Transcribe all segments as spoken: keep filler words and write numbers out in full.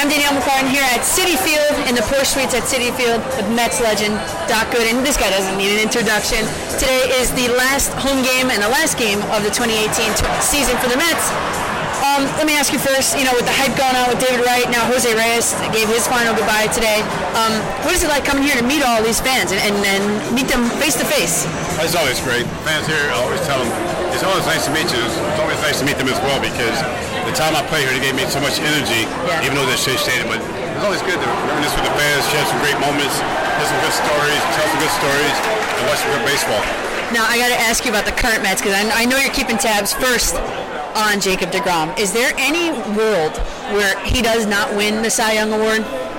I'm Danielle McCartan here at Citi Field in the Porsche Suites at Citi Field with Mets legend Doc Gooden. This guy doesn't need an introduction. Today is the last home game and the last game of the twenty eighteen season for the Mets. Um, let me ask you first, you know, with the hype going on with David Wright, now Jose Reyes gave his final goodbye today. Um, what is it like coming here to meet all these fans and, and, and meet them face to face? It's always great. Fans here, I always tell them, it's always nice to meet you. It's always nice to meet them as well because the time I played here, they gave me so much energy, yeah. even though they're Shea Stadium. But it's always good to reminisce with the fans, share some great moments, hear some good stories, tell some good stories, and watch some good baseball. Now, I got to ask you about the current Mets because I, I know you're keeping tabs first on Jacob deGrom. Is there any world where he does not win the Cy Young Award?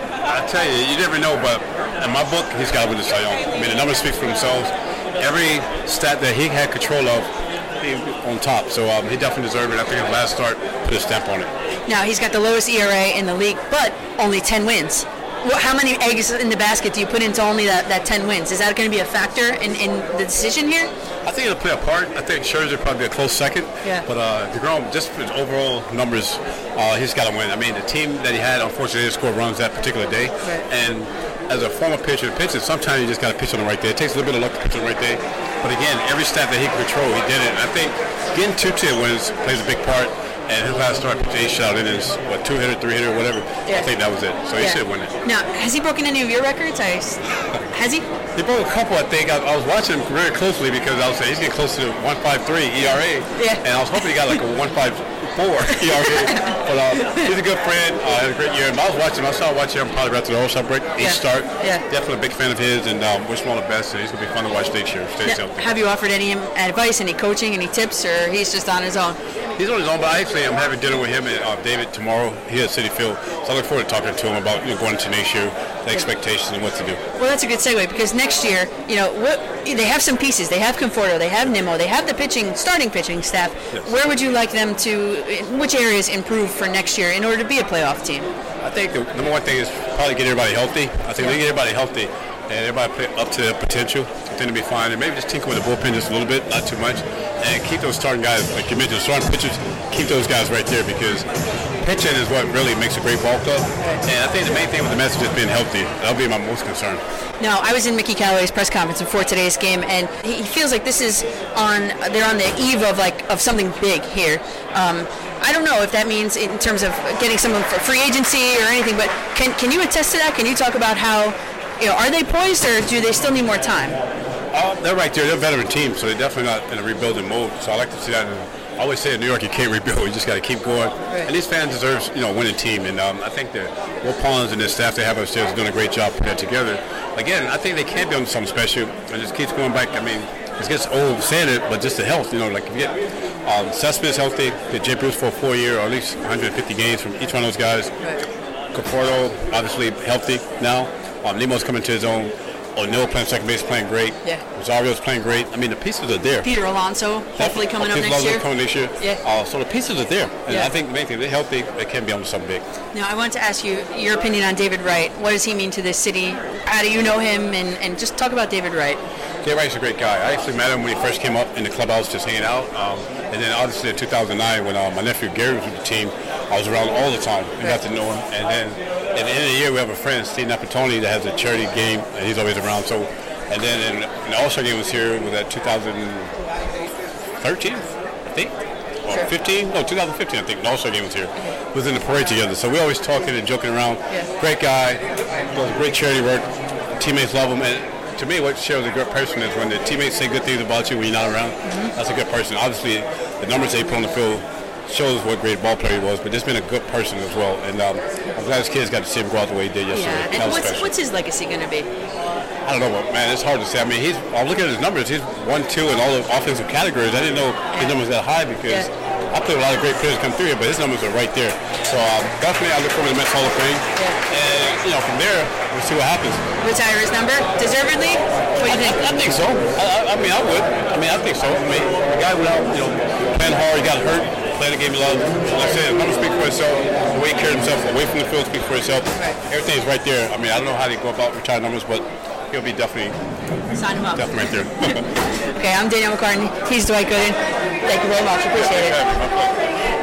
I tell you, you never know, but in my book, he's got to win the Cy Young. I mean, the numbers speak for themselves. Every stat that he had control of, he on top. So um, he definitely deserved it. I think his last start put a stamp on it. Now, he's got the lowest E R A in the league, but only ten wins. Well, how many eggs in the basket do you put into only that, that ten wins? Is that going to be a factor in, in the decision here? I think it'll play a part. I think Scherzer probably be a close second. Yeah. But uh, DeGrom, just for his overall numbers, uh, he's got to win. I mean, the team that he had, unfortunately, didn't score runs that particular day. Right. And as a former pitcher, pitcher, sometimes you just got to pitch on the right day. It takes a little bit of luck to pitch on the right day. But again, every stat that he can control, he did it. And I think getting two tier wins plays a big part. And his last start, pitched eight shutout innings, what, two hitter, three hitter, whatever. Yeah. I think that was it. So he yeah. should win it. Now, has he broken any of your records? I, has he? He broke a couple, I think. I, I was watching him very closely because I was saying he's getting close to one point five three E R A. Yeah. And I was hoping he got like a one point five four E R A. But uh, he's a good friend. Uh, had a great year. And I was watching him. I started watching him probably right after the All-Star break. Each yeah. start. Yeah. Definitely a big fan of his and um, wish him all the best. And he's going to be fun to watch next year. Stay now, healthy. Have you offered any advice, any coaching, any tips, or he's just on his own? He's on his own, but actually I'm having dinner with him and uh, David tomorrow here at Citi Field. So I look forward to talking to him about you know, going into next year, the expectations and what to do. Well, that's a good segue because next year, you know, what, they have some pieces. They have Conforto, they have Nimmo, they have the pitching, starting pitching staff. Yes. Where would you like them to, in which areas improve for next year in order to be a playoff team? I think the number one thing is probably get everybody healthy. I think yeah. they get everybody healthy and everybody play up to their potential, I think to be fine. And maybe just tinker with the bullpen just a little bit, not too much. And keep those starting guys, like you mentioned, starting pitchers, keep those guys right there because pitching is what really makes a great ball club. And I think the main thing with the Mets is just being healthy. That'll be my most concern. Now, I was in Mickey Callaway's press conference before today's game, and he feels like this is on, they're on the eve of like of something big here. Um, I don't know if that means in terms of getting someone for free agency or anything, but can can you attest to that? Can you talk about how, you know, are they poised or do they still need more time? Uh, they're right there. They're a veteran team, so they're definitely not in a rebuilding mode. So I like to see that. And I always say in New York, you can't rebuild. You just got to keep going. Right. And these fans deserve, you know, a winning team. And um, I think that Will Pons and the staff they have upstairs are doing a great job putting that together. Again, I think they can build something special. And just keeps going back. I mean, it gets old saying it, but just the health. You know, like if you get um, Cespedes healthy, get Jay Bruce for a four year or at least one hundred fifty games from each one of those guys. Right. Conforto, obviously healthy now. Um, Nemo's coming to his own. O'Neill playing second base, playing great. Yeah. Rosario's playing great. I mean, the pieces are there. Peter Alonso, hopefully coming uh, up next year. coming next year. Yeah. Uh, so the pieces are there. And yeah. I think the main thing, they're healthy, they can be on something big. Now, I want to ask you your opinion on David Wright. What does he mean to this city? How do you know him? And, and just talk about David Wright. David Wright's a great guy. I actually met him when he first came up in the clubhouse just hanging out. Um, and then obviously in two thousand nine when uh, my nephew Gary was with the team, I was around all the time and got to know him. And then at the end of the year, we have a friend, Steve Napatoni, that has a charity game, and he's always around. So, and then in, in the All-Star game was here was that two thousand thirteen, I think, or sure. fifteen? No, two thousand fifteen, I think. The All-Star game was here. We was in the parade together, so we always talking and joking around. Yeah. Great guy, does great charity work. Teammates love him, and to me, what shows a good person is when the teammates say good things about you when you're not around. Mm-hmm. That's a good person. Obviously, the numbers they put on the field shows what great ball player he was, but just been a good person as well. And um, I'm glad his kids got to see him go out the way he did yesterday. Yeah, and what's, what's his legacy going to be? I don't know, but man, it's hard to say. I mean, he's. I'm looking at his numbers. He's one, two in all the offensive categories. I didn't know his numbers that high because yeah. I played a lot of great players come through here, but his numbers are right there. So um, definitely, I look forward to the Mets Hall of Fame. Yeah. And you know, from there, we'll see what happens. Retire his number, deservedly. What do you think? I, I think so. I, I mean, I would. I mean, I think so. I mean, the guy without, you know, playing hard, he got hurt, playing the game he loved. So like I said, I'm gonna speak for himself. The way he carried himself away from the field speaks for itself. Right. Everything's right there. I mean, I don't know how they go about retiring numbers, but he'll be definitely sign him up. Definitely right there. Okay, I'm Danielle McCartan. He's Dwight Gooden. Thank you very much. Appreciate it.